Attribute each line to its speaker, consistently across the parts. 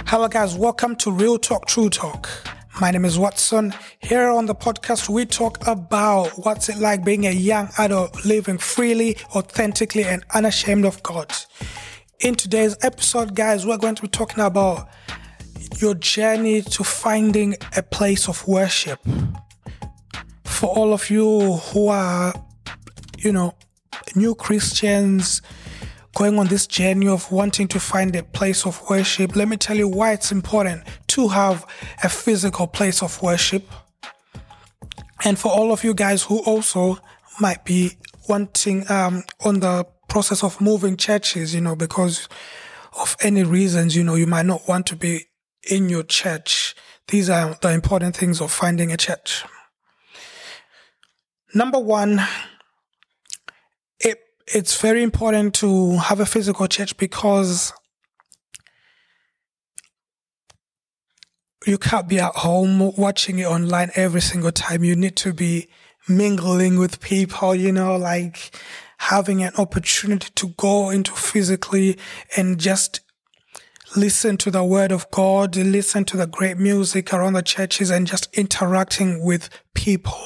Speaker 1: Hello guys, welcome to Real Talk, True Talk. My name is Watson. Here on the podcast, we talk about what's it like being a young adult living freely, authentically, and unashamed of God. In today's episode, guys, we're going to be talking about your journey to finding a place of worship. For all of you who are, new Christians, going on this journey of wanting to find a place of worship, let me tell you why it's important to have a physical place of worship. And for all of you guys who also might be wanting on the process of moving churches, because of any reasons, you might not want to be in your church. These are the important things of finding a church. Number one, it's very important to have a physical church because you can't be at home watching it online every single time. You need to be mingling with people, like having an opportunity to go into physically and just listen to the word of God, listen to the great music around the churches and just interacting with people.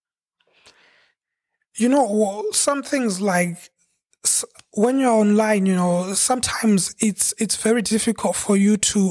Speaker 1: Some things like when you're online, sometimes it's very difficult for you to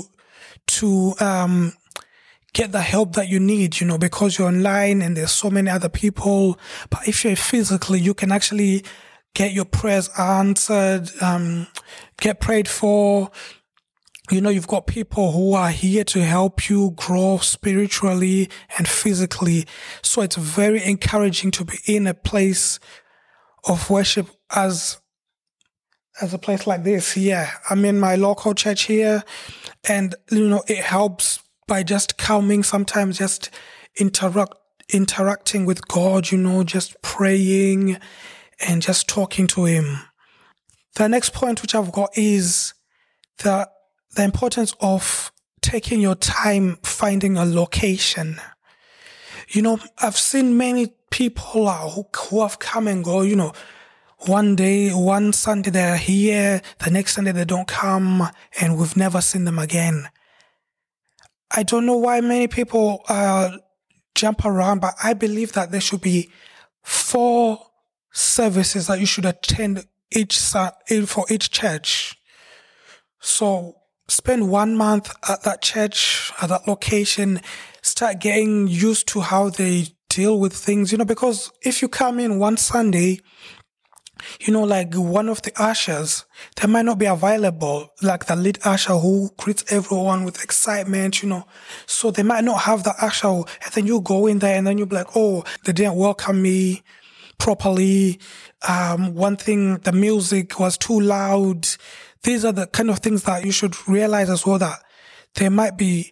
Speaker 1: get the help that you need, because you're online and there's so many other people. But if you're physically, you can actually get your prayers answered, get prayed for. You've got people who are here to help you grow spiritually and physically. So it's very encouraging to be in a place of worship as a place like this. Yeah, I'm in my local church here and, it helps by just coming, sometimes just interacting with God, just praying and just talking to Him. The next point which I've got is the importance of taking your time finding a location. I've seen many people who have come and go, one Sunday they're here, the next Sunday they don't come, and we've never seen them again. I don't know why many people jump around, but I believe that there should be 4 services that you should attend for each church. So spend 1 month at that church, at that location, start getting used to how they deal with things, because if you come in one Sunday, like one of the ushers, they might not be available, like the lead usher who greets everyone with excitement, so they might not have the usher, and then you go in there and then you'll be like, oh, they didn't welcome me properly. One thing, the music was too loud. These are the kind of things that you should realize as well, that they might be,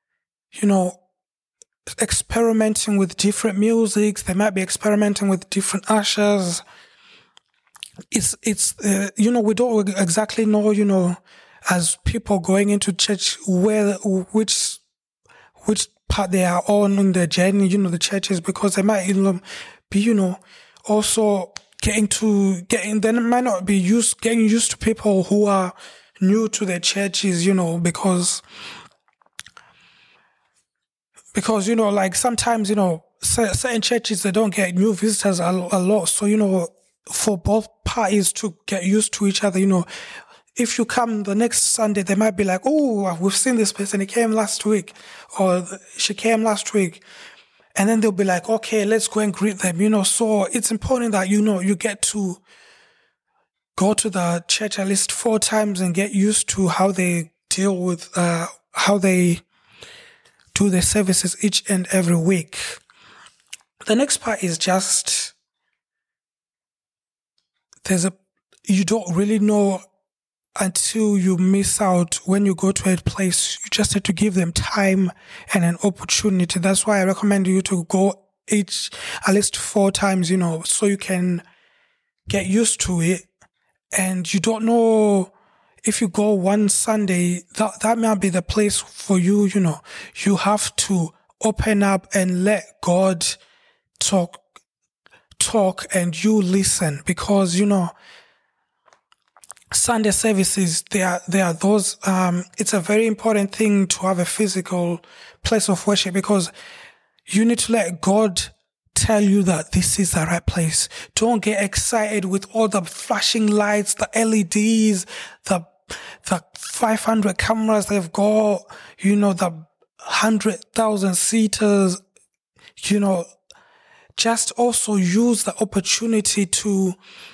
Speaker 1: experimenting with different musics. They might be experimenting with different ushers. We don't exactly know, as people going into church, which part they are on in their journey, the churches, because they might, be, also they might not be getting used to people who are new to their churches, because like sometimes, certain churches, they don't get new visitors a lot. So, for both parties to get used to each other, if you come the next Sunday, they might be like, oh, we've seen this person, he came last week, or she came last week. And then they'll be like, okay, let's go and greet them, So it's important that, you get to go to the church at least 4 times and get used to how they deal with, how they do their services each and every week. The next part is just, you don't really know until you miss out when you go to a place. You just have to give them time and an opportunity. That's why I recommend you to go at least 4 times, so you can get used to it. And you don't know, if you go one Sunday, that might be the place for you, You have to open up and let God talk and you listen, because, Sunday services, they are those, it's a very important thing to have a physical place of worship, because you need to let God tell you that this is the right place. Don't get excited with all the flashing lights, the LEDs, the 500 cameras they've got, the 100,000 seaters, just also use the opportunity to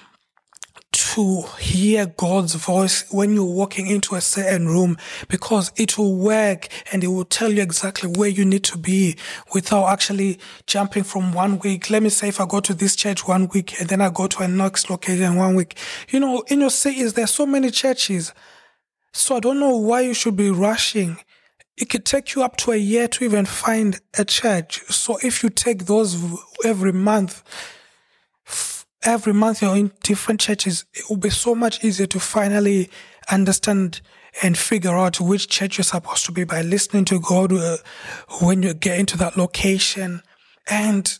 Speaker 1: hear God's voice when you're walking into a certain room, because it will work and it will tell you exactly where you need to be without actually jumping from 1 week. Let me say if I go to this church 1 week and then I go to a next location 1 week. In your cities, there's so many churches. So I don't know why you should be rushing. It could take you up to a year to even find a church. So if you take those every month you're in different churches, it will be so much easier to finally understand and figure out which church you're supposed to be by listening to God when you get into that location. And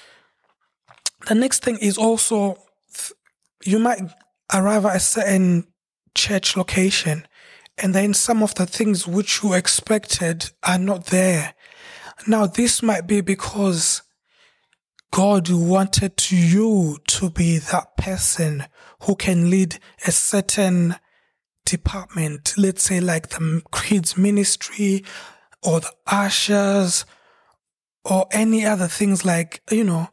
Speaker 1: the next thing is also, you might arrive at a certain church location and then some of the things which you expected are not there. Now, this might be because God wanted you to be that person who can lead a certain department, let's say like the kids ministry or the ushers or any other things like, the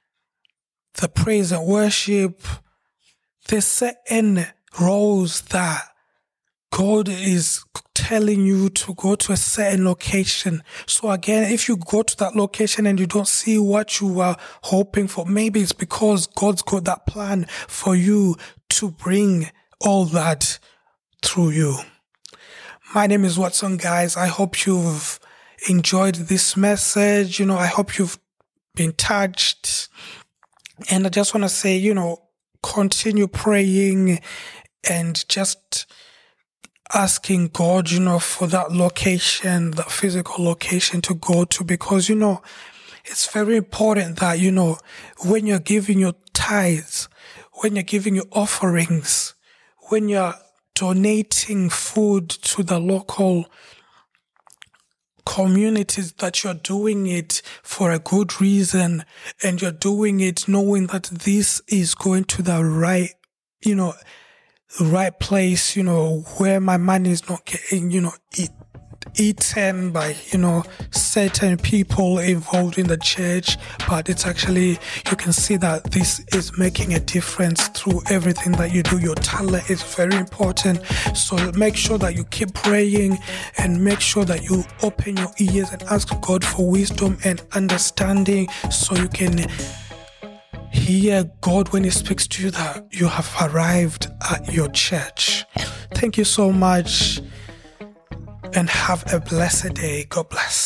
Speaker 1: praise and worship. There's certain roles that God is telling you to go to a certain location. So again, if you go to that location and you don't see what you are hoping for, maybe it's because God's got that plan for you to bring all that through you. My name is Watson, guys. I hope you've enjoyed this message. I hope you've been touched. And I just want to say, continue praying and just asking God, for that location, that physical location to go to, because, it's very important that, when you're giving your tithes, when you're giving your offerings, when you're donating food to the local communities, that you're doing it for a good reason and you're doing it knowing that this is going to the right, right place, where my money is not getting, eaten by, certain people involved in the church, but it's actually, you can see that this is making a difference through everything that you do. Your talent is very important. So make sure that you keep praying and make sure that you open your ears and ask God for wisdom and understanding so you can hear God when He speaks to you that you have arrived at your church. Thank you so much and have a blessed day. God bless.